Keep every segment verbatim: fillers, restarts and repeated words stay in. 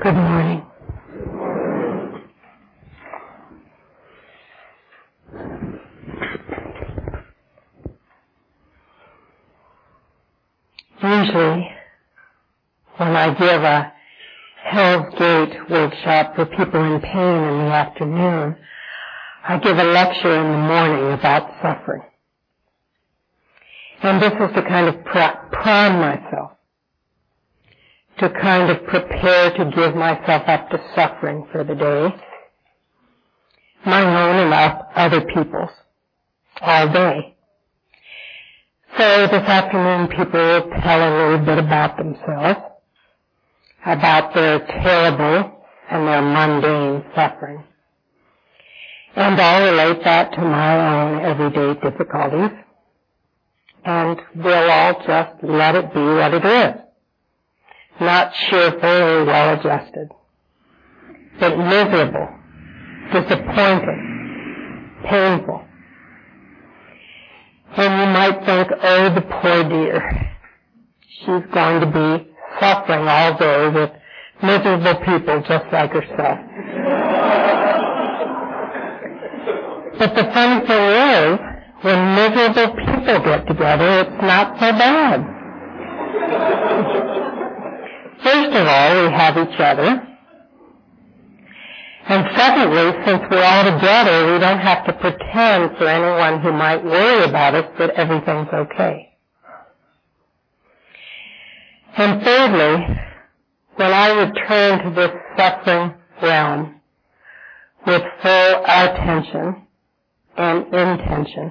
Good morning. Usually, when I give a Hell's Gate workshop for people in pain in the afternoon, I give a lecture in the morning about suffering. And this is to kind of prime myself, to kind of prepare to give myself up to suffering for the day, my own and other people's, all day. So this afternoon people will tell a little bit about themselves, about their terrible and their mundane suffering. And I'll relate that to my own everyday difficulties, and we'll all just let it be what it is. Not cheerful or well-adjusted, but miserable, disappointing, painful. And you might think, oh, the poor dear, she's going to be suffering all day with miserable people just like herself. But the funny thing is, when miserable people get together, it's not so bad. First of all, we have each other. And secondly, since we're all together, we don't have to pretend for anyone who might worry about us that everything's okay. And thirdly, when I return to this suffering realm with full attention and intention,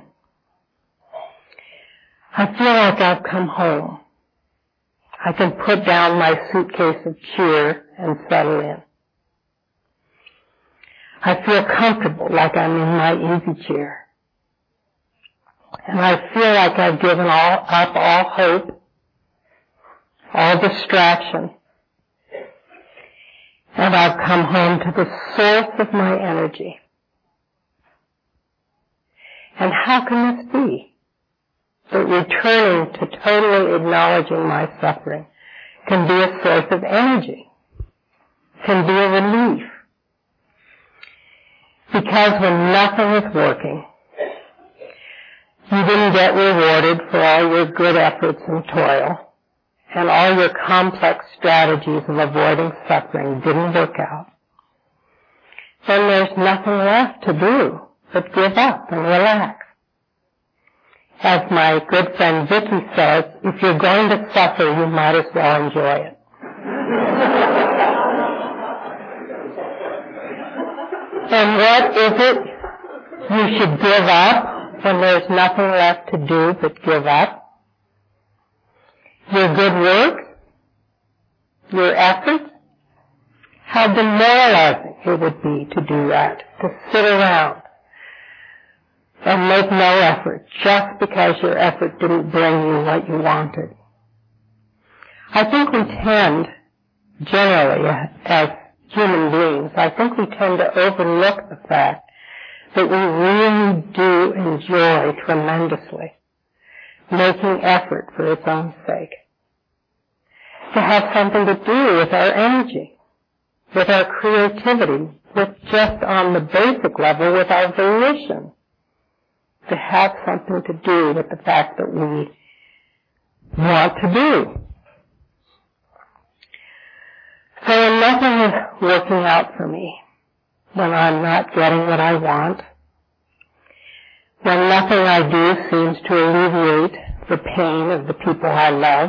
I feel like I've come home. I can put down my suitcase of cheer and settle in. I feel comfortable, like I'm in my easy chair. And I feel like I've given all, up all hope, all distraction. And I've come home to the source of my energy. And how can this be? That returning to totally acknowledging my suffering can be a source of energy, can be a relief. Because when nothing is working, you didn't get rewarded for all your good efforts and toil, and all your complex strategies of avoiding suffering didn't work out, then there's nothing left to do but give up and relax. As my good friend Vicky says, if you're going to suffer, you might as well enjoy it. And what is it you should give up when there's nothing left to do but give up? Your good work? Your efforts? How demoralizing it would be to do that, to sit around and make no effort just because your effort didn't bring you what you wanted. I think we tend, generally, as human beings, I think we tend to overlook the fact that we really do enjoy tremendously making effort for its own sake. To have something to do with our energy, with our creativity, with just on the basic level with our volition. To have something to do with the fact that we want to do. So when nothing is working out for me, when I'm not getting what I want, when nothing I do seems to alleviate the pain of the people I love,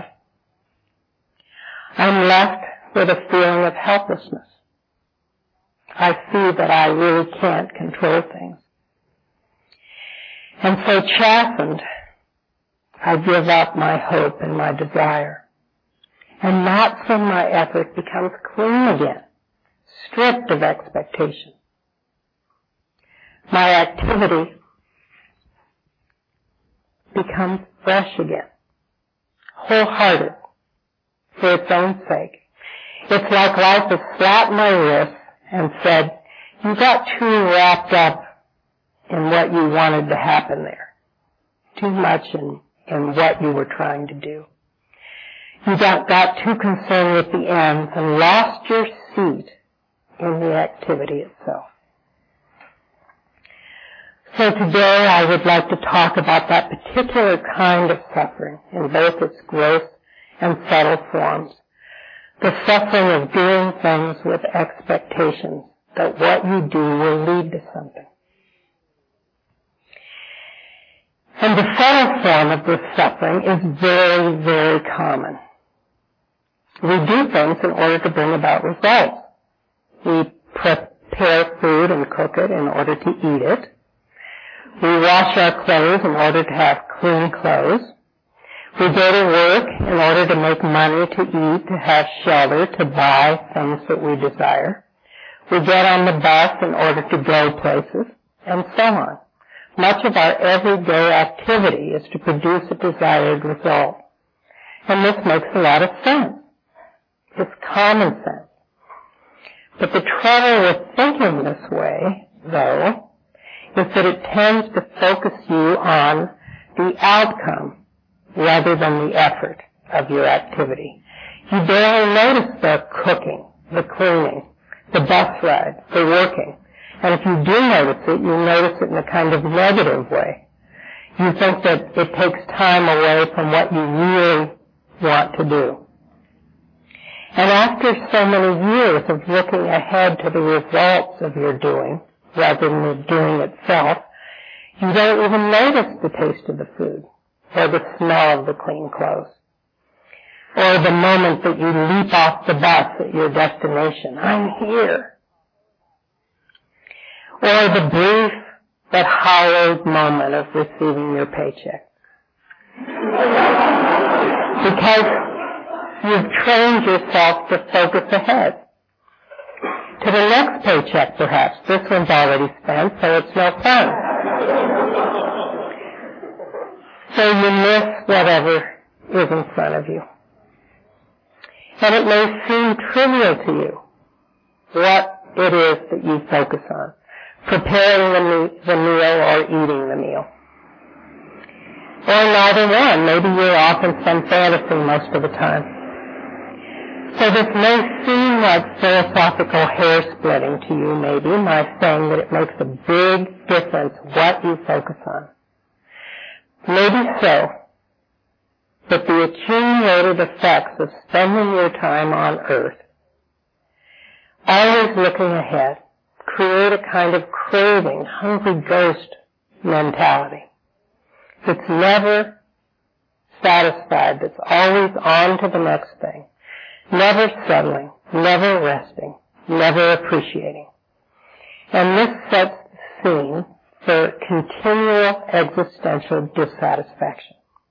I'm left with a feeling of helplessness. I see that I really can't control things. And so chastened, I give up my hope and my desire. And that's when my effort becomes clean again, stripped of expectation. My activity becomes fresh again, wholehearted, for its own sake. It's like life has slapped my wrist and said, you got too wrapped up in what you wanted to happen there, too much in, in what you were trying to do. You got, got too concerned with the ends and lost your seat in the activity itself. So today I would like to talk about that particular kind of suffering in both its gross and subtle forms. The suffering of doing things with expectations that what you do will lead to something. And the subtle form of this suffering is very, very common. We do things in order to bring about results. We prepare food and cook it in order to eat it. We wash our clothes in order to have clean clothes. We go to work in order to make money to eat, to have shelter, to buy things that we desire. We get on the bus in order to go places, and so on. Much of our everyday activity is to produce a desired result. And this makes a lot of sense. It's common sense. But the trouble with thinking this way, though, is that it tends to focus you on the outcome rather than the effort of your activity. You barely notice the cooking, the cleaning, the bus ride, the working. And if you do notice it, you notice it in a kind of negative way. You think that it takes time away from what you really want to do. And after so many years of looking ahead to the results of your doing, rather than the doing itself, you don't even notice the taste of the food, or the smell of the clean clothes, or the moment that you leap off the bus at your destination. I'm here. Or the brief but hallowed moment of receiving your paycheck. Because you've trained yourself to focus ahead. To the next paycheck, perhaps. This one's already spent, so it's no fun. So you miss whatever is in front of you. And it may seem trivial to you what it is that you focus on. Preparing the, me- the meal or eating the meal. Or neither one. Maybe you're off in some fantasy most of the time. So this may seem like philosophical hair-splitting to you, maybe, my saying that it makes a big difference what you focus on. Maybe so. But the accumulated effects of spending your time on earth, always looking ahead, create a kind of craving, hungry ghost mentality that's never satisfied, that's always on to the next thing, never settling, never resting, never appreciating. And this sets the scene for continual existential dissatisfaction.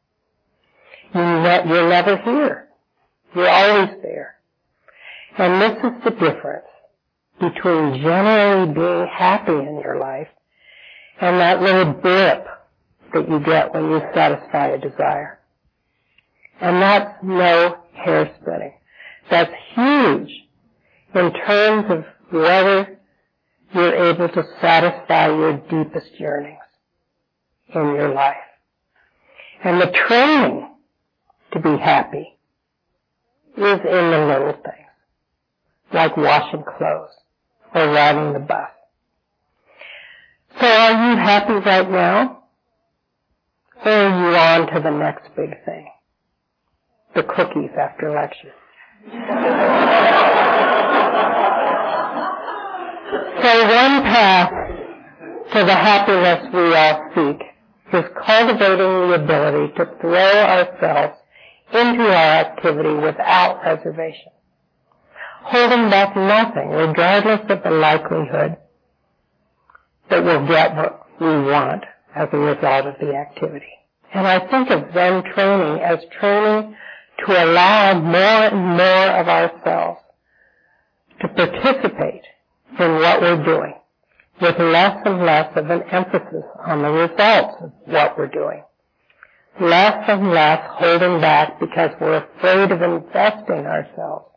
You're never here. You're always there. And this is the difference between generally being happy in your life and that little blip that you get when you satisfy a desire. And that's no hair splitting. That's huge in terms of whether you're able to satisfy your deepest yearnings in your life. And the training to be happy is in the little things, like washing clothes or riding the bus. So are you happy right now? Or are you on to the next big thing? The cookies after lecture. So one path to the happiness we all seek is cultivating the ability to throw ourselves into our activity without reservation, holding back nothing regardless of the likelihood that we'll get what we want as a result of the activity. And I think of Zen training as training to allow more and more of ourselves to participate in what we're doing, with less and less of an emphasis on the results of what we're doing. Less and less holding back because we're afraid of investing ourselves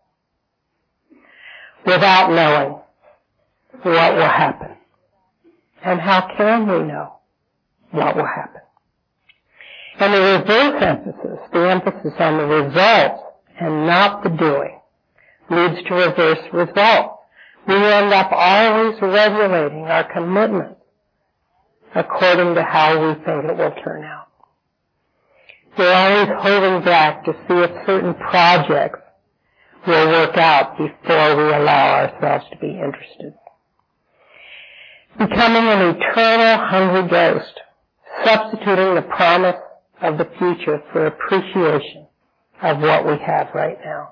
without knowing what will happen. And how can we know what will happen? And the reverse emphasis, the emphasis on the results and not the doing, leads to reverse results. We end up always regulating our commitment according to how we think it will turn out. We're always holding back to see if certain projects will work out before we allow ourselves to be interested. Becoming an eternal hungry ghost, substituting the promise of the future for appreciation of what we have right now.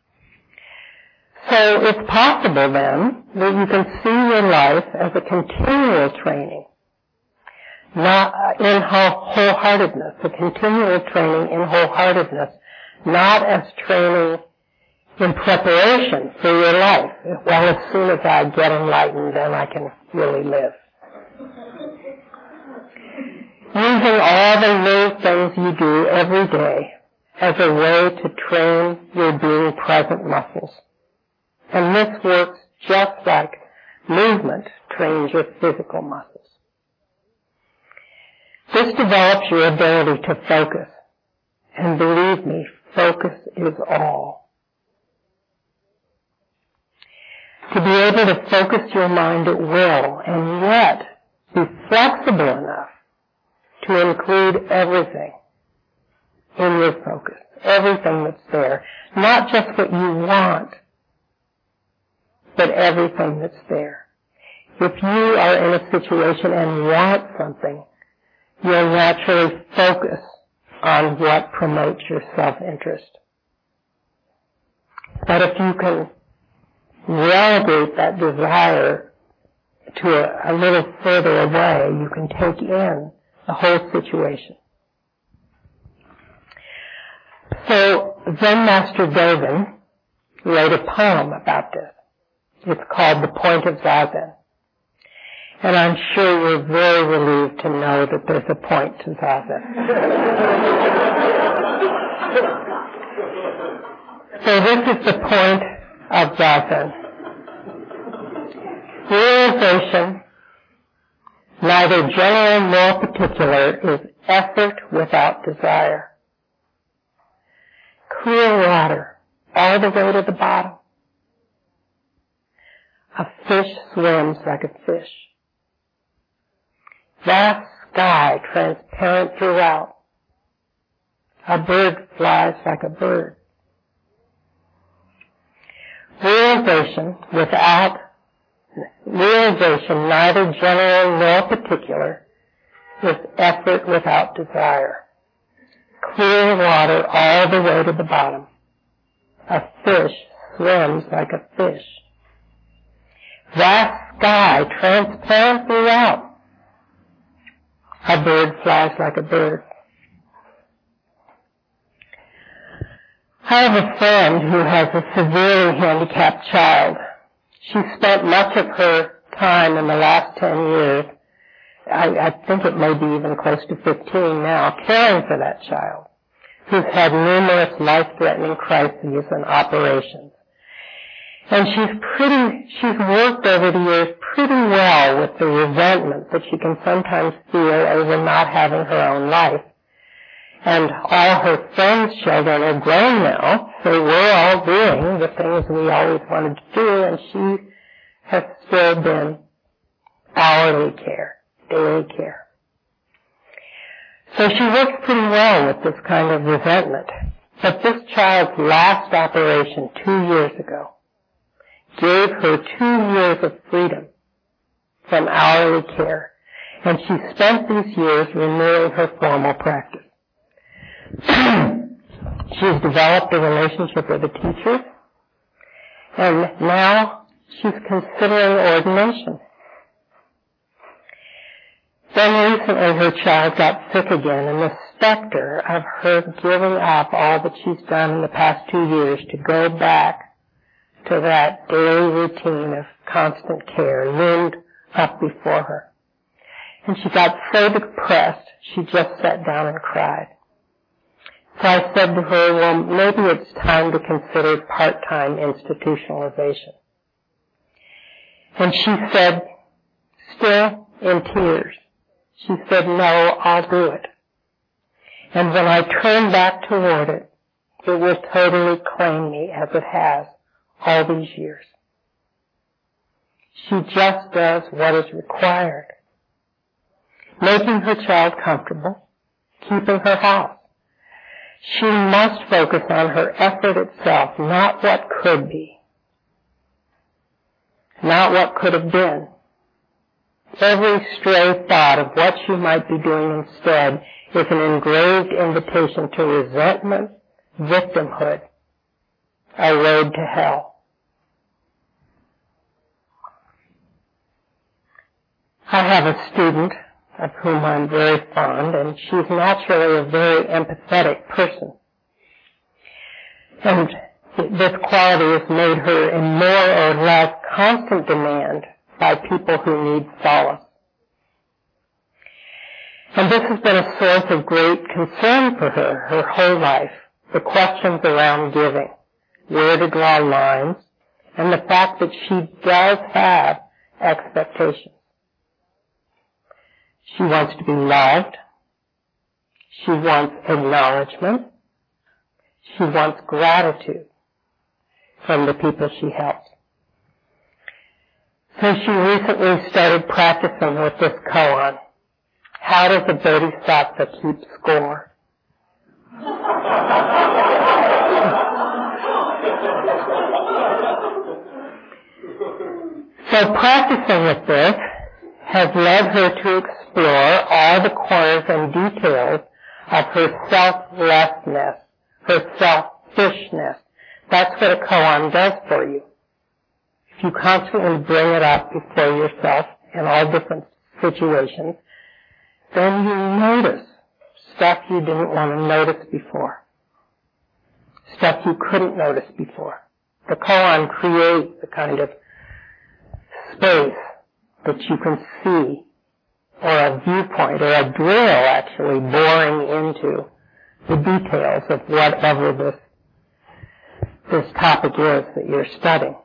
So it's possible then that you can see your life as a continual training, not in wholeheartedness, a continual training in wholeheartedness, not as training in preparation for your life. Well, as soon as I get enlightened, then I can really live. Using all the little things you do every day as a way to train your being present muscles. And this works just like movement trains your physical muscles. This develops your ability to focus. And believe me, focus is all. To be able to focus your mind at will and yet be flexible enough to include everything in your focus, everything that's there, not just what you want, but everything that's there. If you are in a situation and want something, you'll naturally focus on what promotes your self-interest. But if you can relegate that desire to a, a little further away, you can take in the whole situation. So Zen Master Dogen wrote a poem about this. It's called The Point of Zazen. And I'm sure you're very relieved to know that there's a point to Zazen. So this is the point of Zazen. Realization, neither general nor particular, is effort without desire. Clear water, all the way to the bottom. A fish swims like a fish. Vast sky, transparent throughout. A bird flies like a bird. Realization without, realization neither general nor particular, is effort without desire. Clear water all the way to the bottom. A fish swims like a fish. Vast sky, transparent throughout. A bird flies like a bird. I have a friend who has a severely handicapped child. She spent much of her time in the last ten years, I, I think it may be even close to fifteen now, caring for that child, who's had numerous life-threatening crises and operations. And she's pretty, she's worked over the years pretty well with the resentment that she can sometimes feel over not having her own life. And all her friends' children are grown now, so we're all doing the things we always wanted to do, and she has still been hourly care, daily care. So she works pretty well with this kind of resentment. But this child's last operation two years ago gave her two years of freedom from hourly care, and she spent these years renewing her formal practice. She's developed a relationship with a teacher, and now she's considering ordination. Then recently her child got sick again, and the specter of her giving up all that she's done in the past two years to go back to that daily routine of constant care loomed up before her. And she got so depressed, she just sat down and cried. So I said to her, well, maybe it's time to consider part-time institutionalization. And she said, still in tears, she said, no, I'll do it. And when I turn back toward it, it will totally claim me as it has all these years. She just does what is required. Making her child comfortable, keeping her house. She must focus on her effort itself, not what could be, not what could have been. Every stray thought of what she might be doing instead is an engraved invitation to resentment, victimhood, a road to hell. I have a student of whom I'm very fond, and she's naturally a very empathetic person. And this quality has made her in more or less constant demand by people who need solace. And this has been a source of great concern for her, her whole life, the questions around giving, where to draw lines, and the fact that she does have expectations. She wants to be loved. She wants acknowledgement. She wants gratitude from the people she helps. So she recently started practicing with this koan. How does a bodhisattva keep score? So practicing with this has led her to explore all the corners and details of her selflessness, her selfishness. That's what a koan does for you. If you constantly bring it up before yourself in all different situations, then you notice stuff you didn't want to notice before, stuff you couldn't notice before. The koan creates the kind of space that you can see, or a viewpoint, or a drill actually boring into the details of whatever this this topic is that you're studying.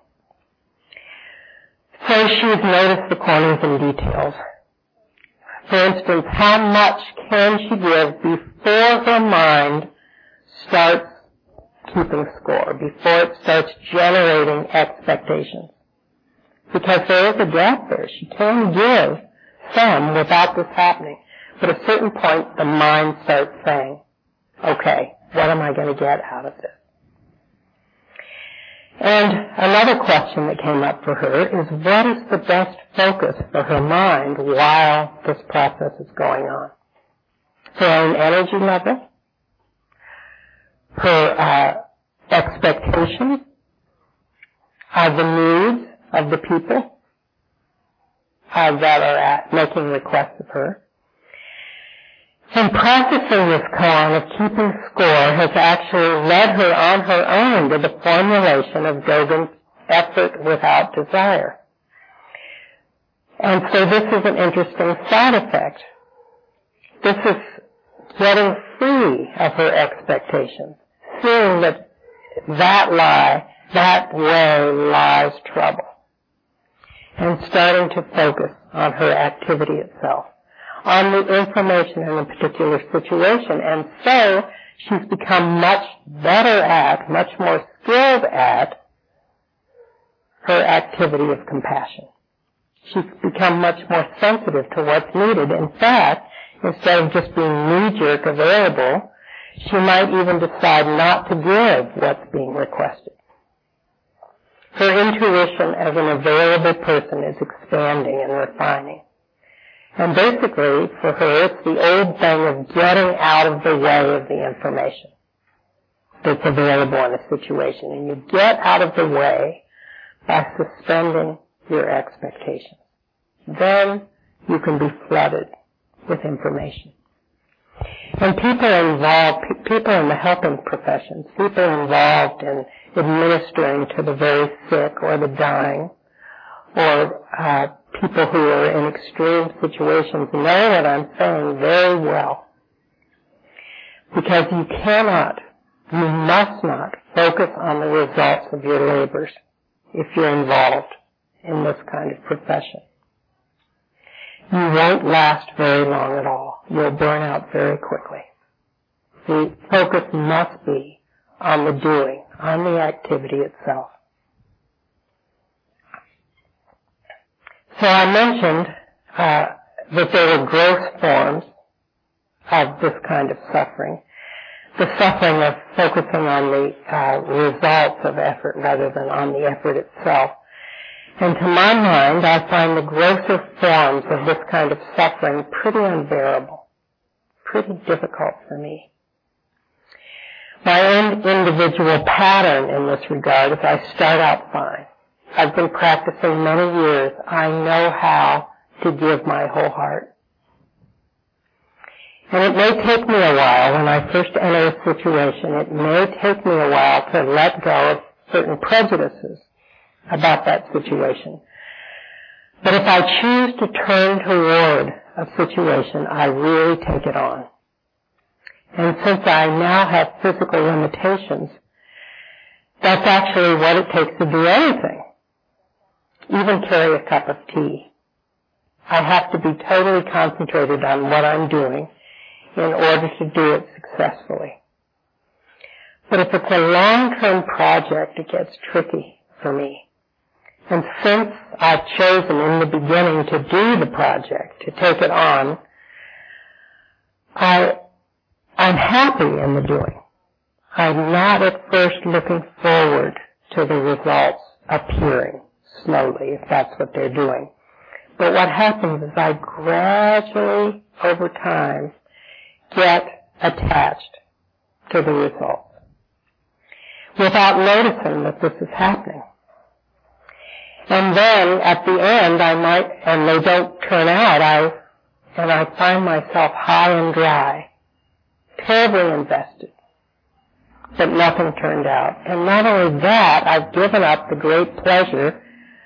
So she's noticed the corners and details. For instance, how much can she give before her mind starts keeping score, before it starts generating expectations? Because there is a gap there. She can give some without this happening. But at a certain point, the mind starts saying, okay, what am I going to get out of this? And another question that came up for her is, what is the best focus for her mind while this process is going on? Her own energy level, her uh, expectations, uh, the needs of the people uh, that are at making requests of her. And practicing this koan of keeping score has actually led her on her own to the formulation of Dogen's effort without desire. And so this is an interesting side effect. This is getting free of her expectations, seeing that that lie, that way lies trouble, and starting to focus on her activity itself, on the information in a particular situation. And so she's become much better at, much more skilled at her activity of compassion. She's become much more sensitive to what's needed. In fact, instead of just being knee-jerk available, she might even decide not to give what's being requested. Her intuition as an available person is expanding and refining. And basically, for her, it's the old thing of getting out of the way of the information that's available in a situation. And you get out of the way by suspending your expectations. Then you can be flooded with information. And people involved, people in the helping professions, people involved in administering to the very sick or the dying, or uh, people who are in extreme situations know what I'm saying very well. Because you cannot, you must not focus on the results of your labors if you're involved in this kind of profession. You won't last very long at all. You'll burn out very quickly. The focus must be on the doing, on the activity itself. So I mentioned uh, that there were gross forms of this kind of suffering. The suffering of focusing on the uh, results of effort rather than on the effort itself. And to my mind, I find the grosser forms of this kind of suffering pretty unbearable, pretty difficult for me. My own individual pattern in this regard is I start out fine. I've been practicing many years. I know how to give my whole heart. And it may take me a while when I first enter a situation. It may take me a while to let go of certain prejudices about that situation. But if I choose to turn toward a situation, I really take it on. And since I now have physical limitations, that's actually what it takes to do anything. Even carry a cup of tea. I have to be totally concentrated on what I'm doing in order to do it successfully. But if it's a long-term project, it gets tricky for me. And since I've chosen in the beginning to do the project, to take it on, I, I'm happy in the doing. I'm not at first looking forward to the results appearing slowly, if that's what they're doing. But what happens is I gradually, over time, get attached to the results without noticing that this is happening. And then at the end I might, and they don't turn out, I, and I find myself high and dry, terribly invested, but nothing turned out. And not only that, I've given up the great pleasure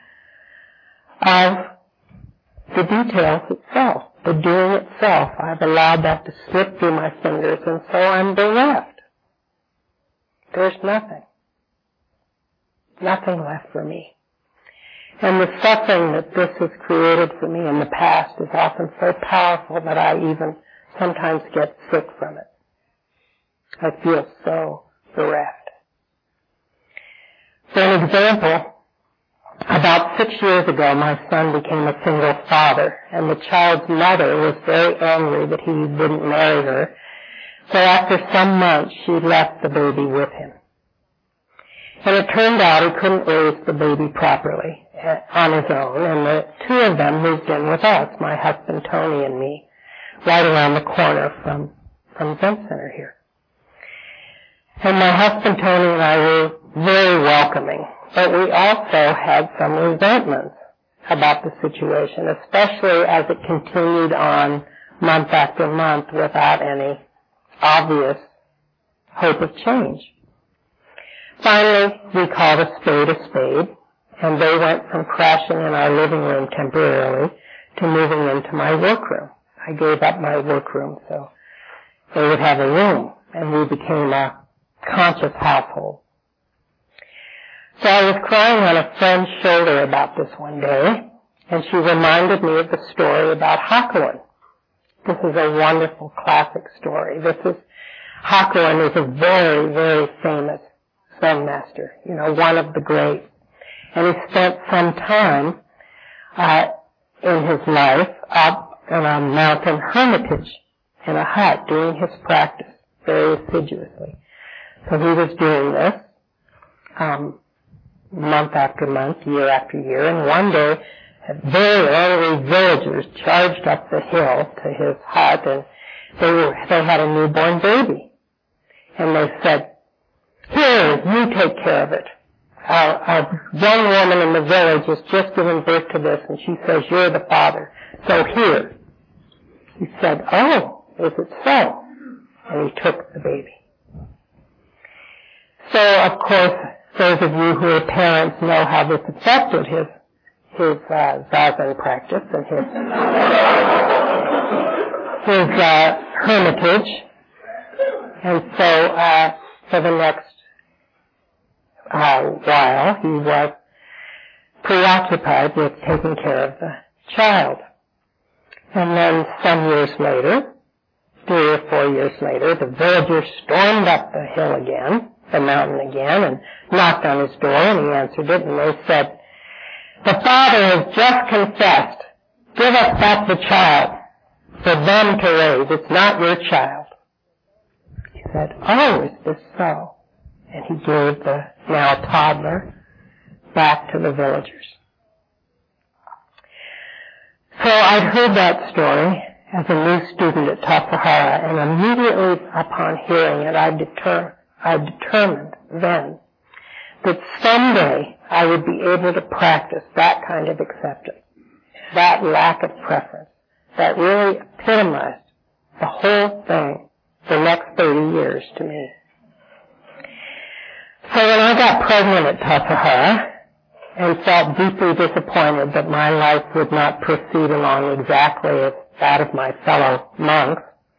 of the details itself, the doing itself. I've allowed that to slip through my fingers, and so I'm bereft. There's nothing. Nothing left for me. And the suffering that this has created for me in the past is often so powerful that I even sometimes get sick from it. I feel so bereft. For an example, about six years ago, my son became a single father, and the child's mother was very angry that he wouldn't marry her. So after some months, she left the baby with him. And it turned out he couldn't raise the baby properly on his own, and the two of them moved in with us, my husband Tony and me, right around the corner from, from Zen Center here. And my husband Tony and I were very welcoming, but we also had some resentments about the situation, especially as it continued on month after month without any obvious hope of change. Finally, we called a spade a spade, and they went from crashing in our living room temporarily to moving into my workroom. I gave up my workroom so they would have a room, and we became a conscious household. So I was crying on a friend's shoulder about this one day, and she reminded me of the story about Hakuin. This is a wonderful classic story. This is, Hakuin is a very, very famous Zen master, you know, one of the great. And he spent some time uh, in his life up in a mountain hermitage in a hut doing his practice very assiduously. So he was doing this um, month after month, year after year, and one day very angry villagers charged up the hill to his hut, and they were, they had a newborn baby. And they said, "Here, you take care of it. Our, our young woman in the village has just given birth to this, and she says you're the father. So here." He said, "Oh, is it so?" And he took the baby. So, of course, those of you who are parents know how this affected his his uh, Zazen practice and his his uh, hermitage. And so, uh, for the next uh, while, he was preoccupied with taking care of the child. And then some years later, three or four years later, the villagers stormed up the hill again, the mountain again, and knocked on his door, and he answered it, and they said, The father has just confessed, give us back the child for them to raise. It's not your child. He said, oh, is this so? And he gave the now toddler back to the villagers. So I'd heard that story as a new student at Tassajara, and immediately upon hearing it, I, deter- I determined then that someday I would be able to practice that kind of acceptance, that lack of preference, that really epitomized the whole thing the next thirty years to me. So when I got pregnant at Tassajara and felt deeply disappointed that my life would not proceed along exactly as that of my fellow monks,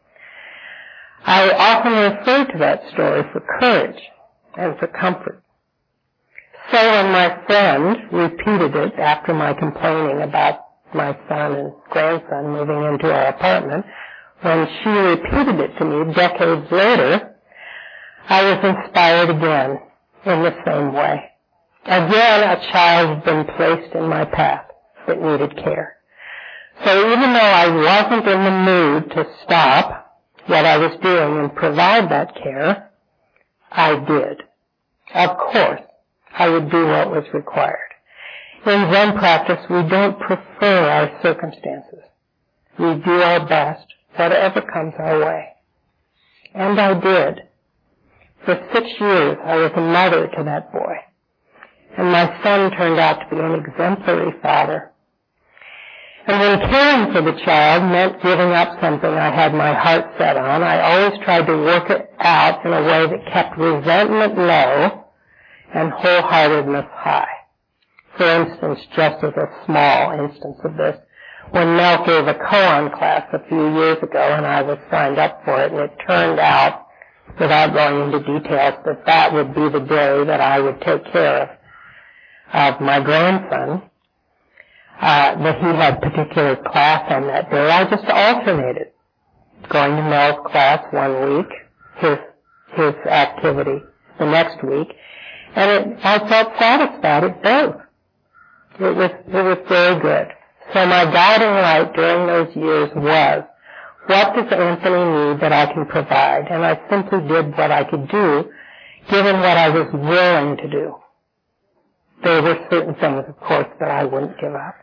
I often referred to that story for courage and for comfort. So when my friend repeated it after my complaining about my son and grandson moving into our apartment, when she repeated it to me decades later, I was inspired again in the same way. Again, a child had been placed in my path that needed care. So even though I wasn't in the mood to stop what I was doing and provide that care, I did. Of course, I would do what was required. In Zen practice, we don't prefer our circumstances. We do our best, whatever comes our way. And I did. For six years, I was a mother to that boy. And my son turned out to be an exemplary father. And when caring for the child meant giving up something I had my heart set on, I always tried to work it out in a way that kept resentment low and wholeheartedness high. For instance, just as a small instance of this, when Mel gave a koan class a few years ago and I was signed up for it, and it turned out, without going into details, that that would be the day that I would take care of, of my grandson, uh, that he had particular class on that day. I just alternated, going to Mel's class one week, his, his activity the next week, and it, I felt satisfied at both. It was, it was very good. So my guiding light during those years was, what does Anthony need that I can provide? And I simply did what I could do, given what I was willing to do. There were certain things, of course, that I wouldn't give up.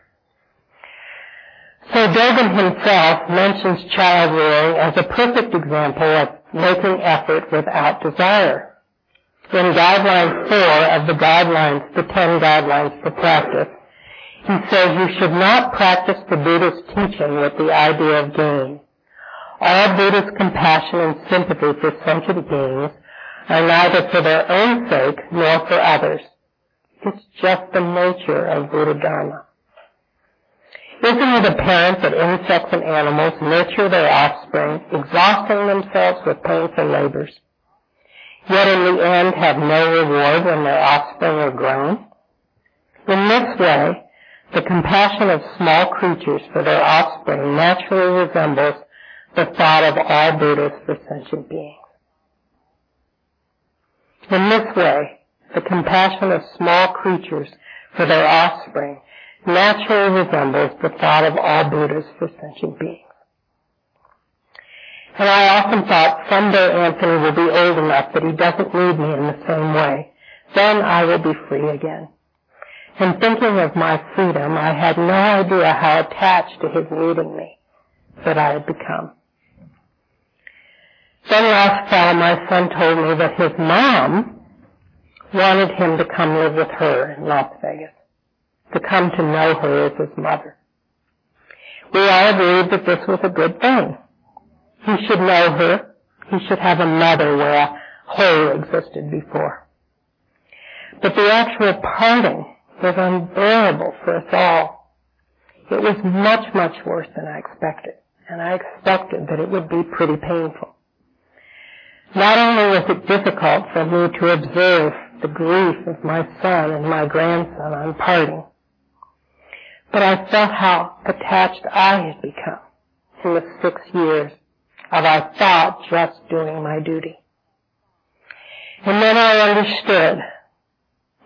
So Dogen himself mentions child rearing as a perfect example of making effort without desire. In Guideline four of the Guidelines, the Ten Guidelines for Practice, he says you should not practice the Buddha's teaching with the idea of gain. All Buddha's compassion and sympathy for sentient beings are neither for their own sake nor for others. It's just the nature of Buddha Dharma. Isn't it apparent that insects and animals nurture their offspring, exhausting themselves with painful labors, yet in the end have no reward when their offspring are grown? In this way, the compassion of small creatures for their offspring naturally resembles the thought of all Buddhas for sentient beings. In this way, the compassion of small creatures for their offspring naturally resembles the thought of all Buddhas for sentient beings. And I often thought, someday Anthony will be old enough that he doesn't need me in the same way. Then I will be free again. And thinking of my freedom, I had no idea how attached to his needing me that I had become. Then last fall, my son told me that his mom wanted him to come live with her in Las Vegas, to come to know her as his mother. We all agreed that this was a good thing. He should know her. He should have a mother where a hole existed before. But the actual parting was unbearable for us all. It was much, much worse than I expected, and I expected that it would be pretty painful. Not only was it difficult for me to observe the grief of my son and my grandson on parting, but I felt how attached I had become in the six years of, I thought, just doing my duty. And then I understood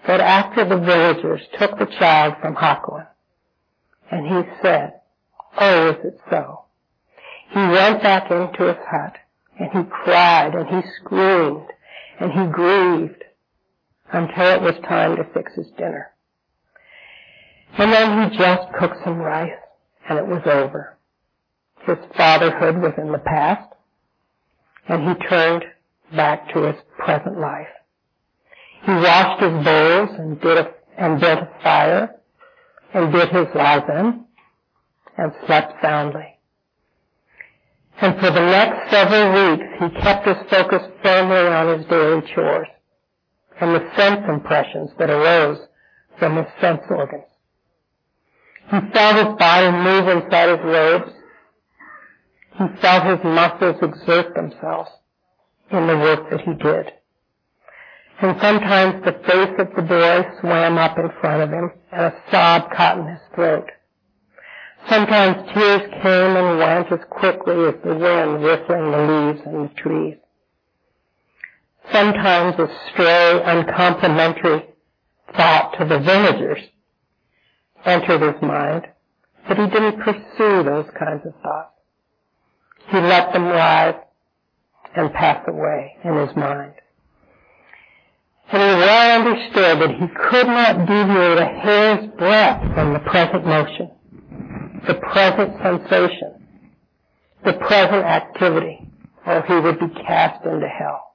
that after the villagers took the child from Hakuin, and he said, "Oh, is it so?" he went back into his hut, and he cried, and he screamed, and he grieved, until it was time to fix his dinner. And then he just cooked some rice, and it was over. His fatherhood was in the past, and he turned back to his present life. He washed his bowls and did a, and built a fire, and did his zazen, and slept soundly. And for the next several weeks, he kept his focus firmly on his daily chores and the sense impressions that arose from his sense organs. He felt his body move inside his robes. He felt his muscles exert themselves in the work that he did. And sometimes the face of the boy swam up in front of him, and a sob caught in his throat. Sometimes tears came and went as quickly as the wind whistling the leaves in the trees. Sometimes a stray, uncomplimentary thought to the villagers entered his mind, but he didn't pursue those kinds of thoughts. He let them rise and pass away in his mind. And he well understood that he could not deviate a hair's breadth from the present motion, the present sensation, the present activity, or he would be cast into hell.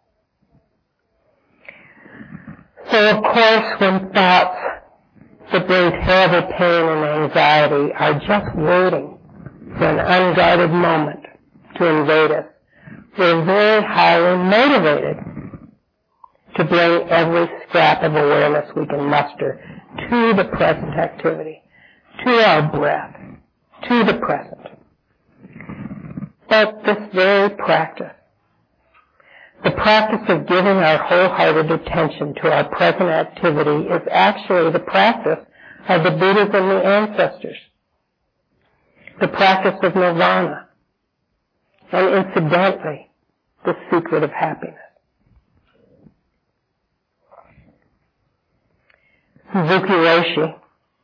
So of course, when thoughts that bring terrible pain and anxiety are just waiting for an unguarded moment to invade us, we're very highly motivated to bring every scrap of awareness we can muster to the present activity, to our breath, to the present. But this very practice, the practice of giving our wholehearted attention to our present activity, is actually the practice of the Buddhas and the ancestors, the practice of nirvana, and incidentally, the secret of happiness. Zuki Roshi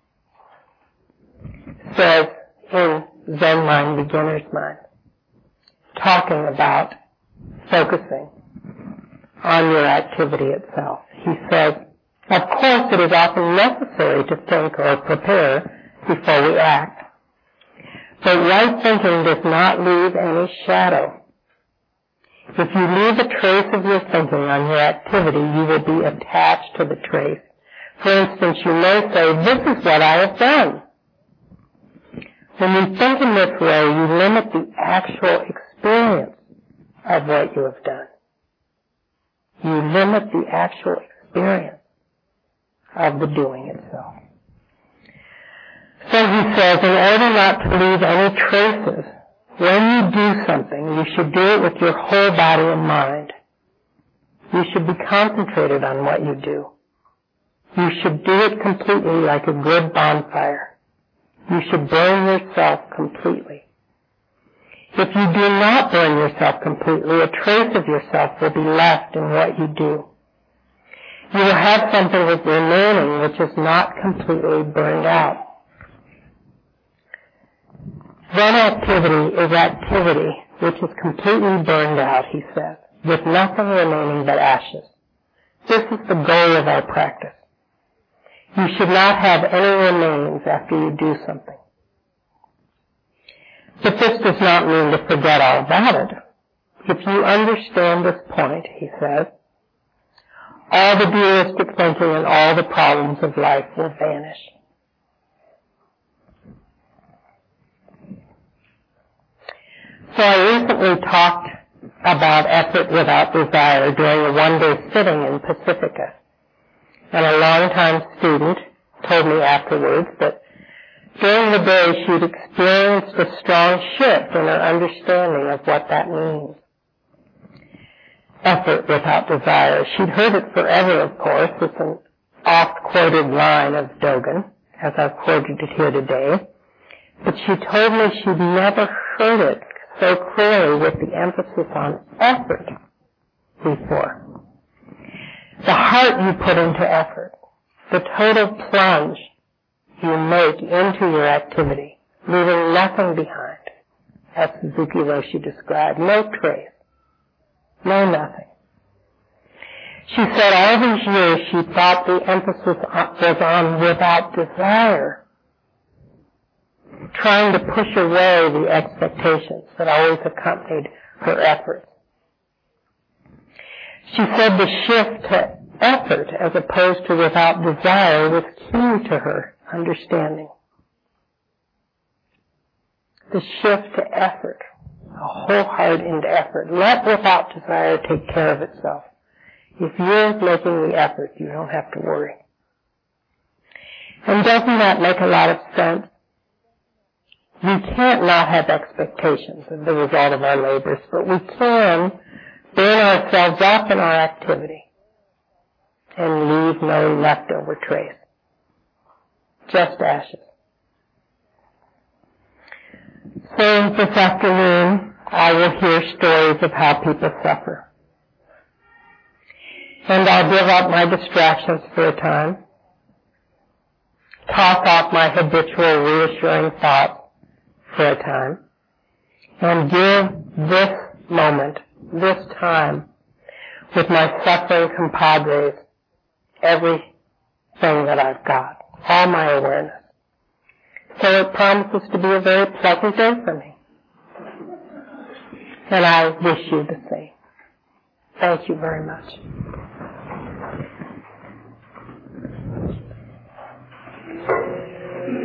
says in Zen Mind, Beginner's Mind, talking about focusing on your activity itself. He says, of course it is often necessary to think or prepare before we act, but right thinking does not leave any shadow. If you leave a trace of your thinking on your activity, you will be attached to the trace. For instance, you may say, "This is what I have done." When you think in this way, you limit the actual experience of what you have done. You limit the actual experience of the doing itself. So he says, in order not to leave any traces, when you do something, you should do it with your whole body and mind. You should be concentrated on what you do. You should do it completely like a good bonfire. You should burn yourself completely. If you do not burn yourself completely, a trace of yourself will be left in what you do. You will have something that's remaining which is not completely burned out. Zen activity is activity which is completely burned out, he says, with nothing remaining but ashes. This is the goal of our practice. You should not have any remains after you do something. But this does not mean to forget all about it. If you understand this point, he says, all the dualistic thinking and all the problems of life will vanish. So I recently talked about effort without desire during a one-day sitting in Pacifica. And a longtime student told me afterwards that during the day she'd experienced a strong shift in her understanding of what that means. Effort without desire. She'd heard it forever, of course. It's an oft-quoted line of Dogen, as I've quoted it here today. But she told me she'd never heard it so clearly with the emphasis on effort before. The heart you put into effort, the total plunge you make into your activity, leaving nothing behind, as Suzuki Roshi described, no trace, no nothing. She said all these years she thought the emphasis was on without desire, trying to push away the expectations that always accompanied her efforts. She said the shift to effort as opposed to without desire was key to her understanding. The shift to effort, a whole heart into effort. Let without desire take care of itself. If you're making the effort, you don't have to worry. And doesn't that make a lot of sense? We can't not have expectations as the result of our labors, but we can burn ourselves up in our activity and leave no leftover trace. Just ashes. So this afternoon, I will hear stories of how people suffer. And I'll give up my distractions for a time, toss off my habitual reassuring thoughts for a time, and give this moment, this time, with my suffering compadres, everything that I've got, all my awareness. So it promises to be a very pleasant day for me. And I wish you the same. Thank you very much.